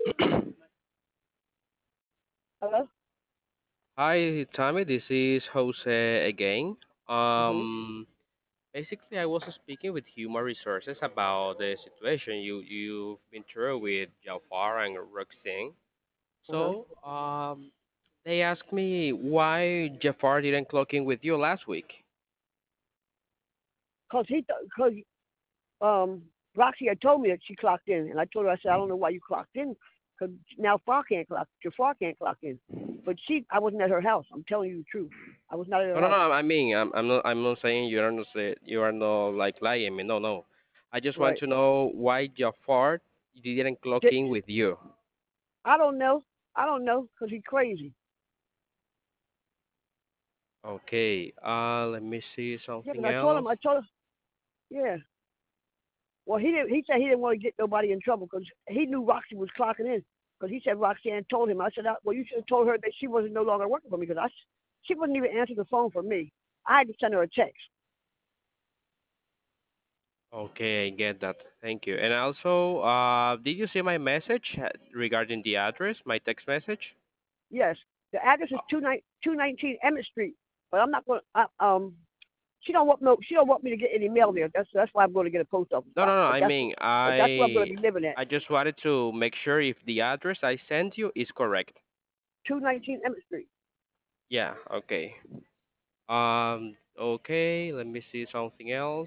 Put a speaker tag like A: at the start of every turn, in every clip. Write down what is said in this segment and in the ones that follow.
A: Hello?
B: Hi, Tommy. This is Jose again.
A: Mhm.
B: Basically, I was speaking with Human Resources about the situation you've been through with Jafar and Roxanne.
A: Uh-huh.
B: They asked me why Jafar didn't clock in with you last week.
A: Cause Roxy had told me that she clocked in, and I told her, I said, I don't know why you clocked in, because now Jafar can't clock in. But I wasn't at her house. I'm telling you the truth. I was not at her
B: No, no,
A: house.
B: no. I mean, I'm not saying you are not like lying me. No, no. I just want
A: Right.
B: to know why Jafar didn't clock
A: Di-
B: in with you.
A: I don't know. I don't know, because he's crazy.
B: Okay. Let me see
A: Yeah,
B: something
A: because
B: else.
A: I told her, yeah. Well, he said he didn't want to get nobody in trouble because he knew Roxy was clocking in. Because he said Roxanne told him. I said, well, you should have told her that she wasn't no longer working for me because she wouldn't even answer the phone for me. I had to send her a text.
B: Okay, I get that. Thank you. And also, did you see my message regarding the address, my text message?
A: Yes, the address is 219 Emmett Street. But I'm not going. to She don't want no. She don't want me to get any mail there. That's why I'm going to get a post office
B: No, no,
A: box.
B: no.
A: But
B: I mean,
A: that's where I'm going to be living at.
B: I just wanted to make sure if the address I sent you is correct.
A: 219 Emmett Street.
B: Yeah, okay. Okay, let me see something else.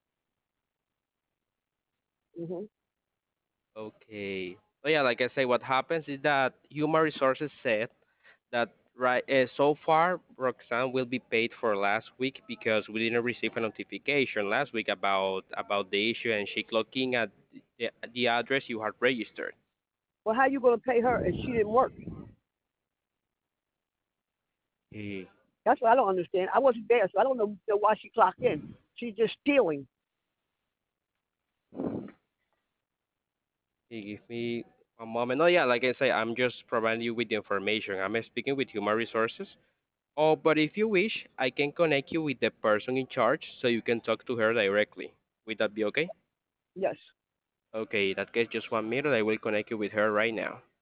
A: Mhm.
B: Okay. Oh yeah, like I say, what happens is that Human Resources said that so far Roxanne will be paid for last week because we didn't receive a notification last week about the issue, and she clocked in at the address you had registered.
A: Well, how you going to pay her if she didn't work?
B: He,
A: That's what I don't understand. I wasn't there, so I don't know why she clocked in. She's just stealing.
B: he give me a moment. Oh yeah, like I say, I'm just providing you with the information. I'm speaking with Human Resources. Oh, but if you wish, I can connect you with the person in charge so you can talk to her directly. Would that be okay?
A: Yes.
B: Okay, in that case, just 1 minute. I will connect you with her right now.